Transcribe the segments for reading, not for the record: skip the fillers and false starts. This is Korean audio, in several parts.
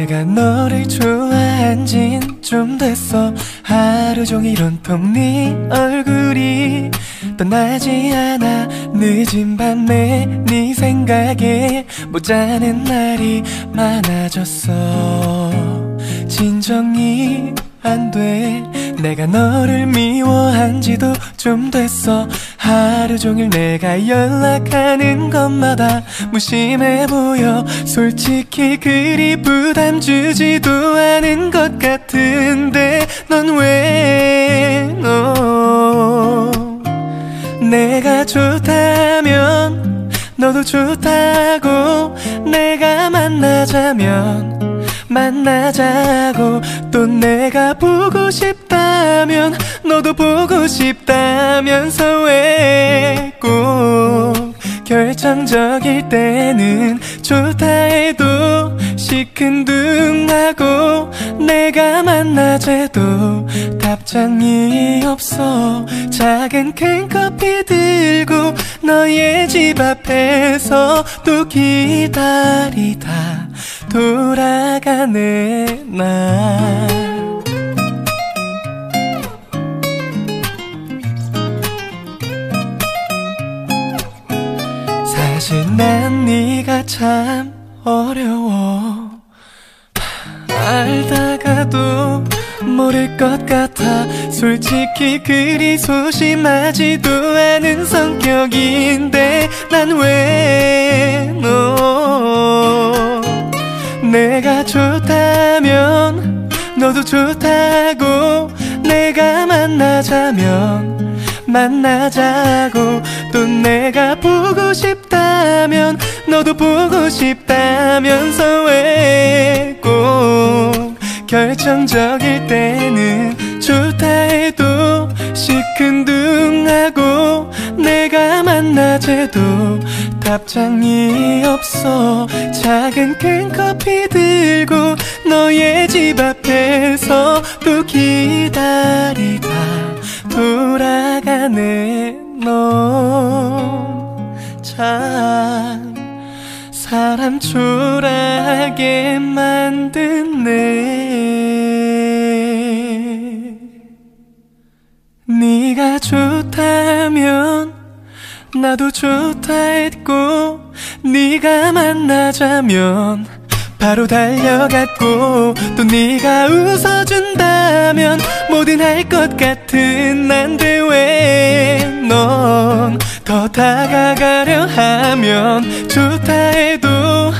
내가 너를 좋아한진 좀 됐어. 하루 종일 온통 네 얼굴이 떠나지 않아. 늦은 밤에 네 생각에 못 자는 날이 많아졌어. 진정이 안 돼. 내가 너를 미워한지도 좀 됐어. 하루 종일 내가 연락하는 것마다 무심해 보여. 솔직히 그리 부담 주지도 않은 것 같은데 넌 왜 내가 좋다면 너도 좋다고, 내가 만나자고, 또 내가 보고 싶다면 너도 보고 싶다면서 왜 꼭 결정적일 때는 좋다 해도 시큰둥하고, 내가 만나재도 답장이 없어. 작은 캔커피 들고 너의 집 앞에서 또 기다리다 돌아가네 나. 사실 난 네가 참 어려워. 알다가도 모를 것 같아. 솔직히 그리 소심하지도 않은 성격인데 난 왜 내가 좋다면 너도 좋다고, 내가 만나자고, 또 내가 보고 싶다면 너도 보고 싶다면서 왜 꼭 결정적일 때는 좋다 해도 시큰둥하고, 내가 만나재도 답장이 없어. 작은 캔커피 들고 너의 집 앞에서 또 기다리다 돌아가네 너. 참 사람 초라하게 만드네. 네가 좋다면 나도 좋다 했고, 네가 만나자면 바로 달려갔고, 또 네가 웃어준다면 뭐든 할 것 같은 난데 왜 넌 더 다가가려 하면 좋다 해도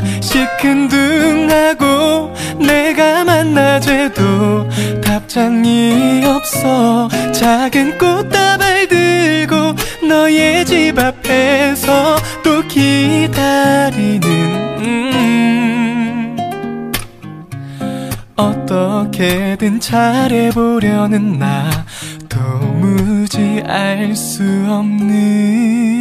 시큰둥하고, 내가 만나재도 답장이 없어. 작은 꽃다발 들고 너의 집 앞에서 또 기다리는 어떻게든 잘해보려는 나 도무지 알 수 없는